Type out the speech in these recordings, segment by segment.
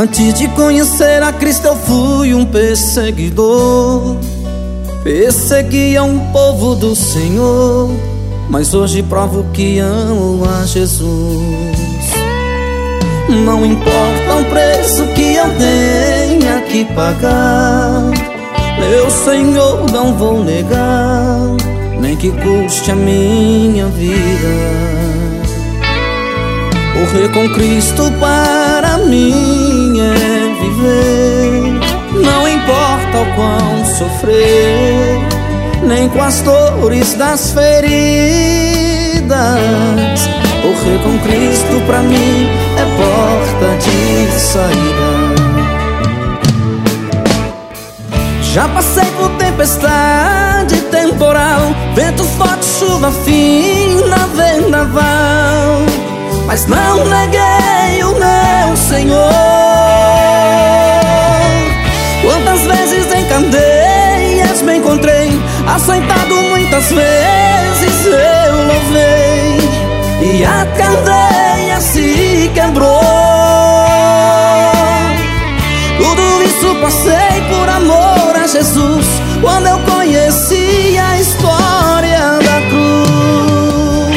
Antes de conhecer a Cristo eu fui um perseguidor. Perseguia um povo do Senhor, mas hoje provo que amo a Jesus. Não importa o preço que eu tenha que pagar, meu Senhor não vou negar, nem que custe a minha vida. Morrer com Cristo para mim é viver. Não importa o quão sofrer, nem com as dores das feridas. Morrer com Cristo pra mim é porta de saída. Já passei por tempestade, temporal, vento forte, chuva fina, vendaval, mas não neguei o meu Senhor. Quantas vezes em candeias me encontrei, açoitado muitas vezes eu louvei, e a cadeia se quebrou. Tudo isso passei por amor a Jesus, quando eu conheci a história da cruz.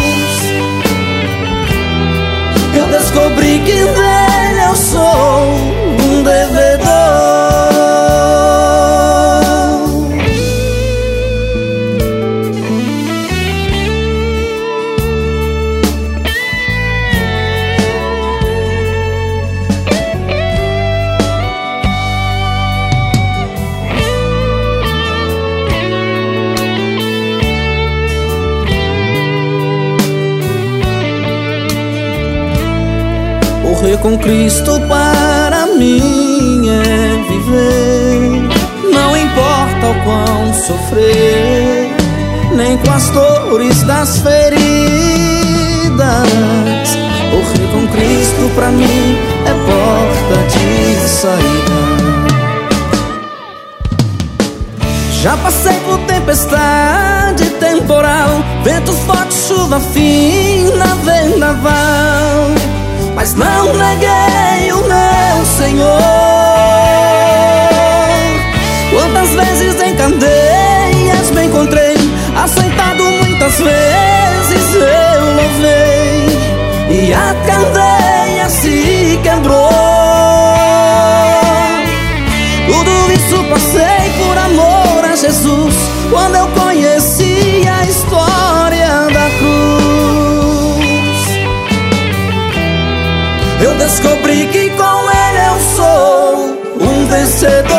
Eu descobri que nele eu sou um devedor. Morrer com Cristo para mim é viver. Não importa o quão sofrer, nem com as dores das feridas. Morrer com Cristo pra mim é porta de saída. Já passei por tempestade, temporal, vento forte, chuva fina, vendaval, mas não neguei o meu Senhor. Quantas vezes em candeias me encontrei, açoitado muitas vezes eu louvei, e a cadeia se quebrou. Tudo isso passei por amor a Jesus, quando eu conheci a história da cruz. Eu descobri que com ele eu sou um vencedor.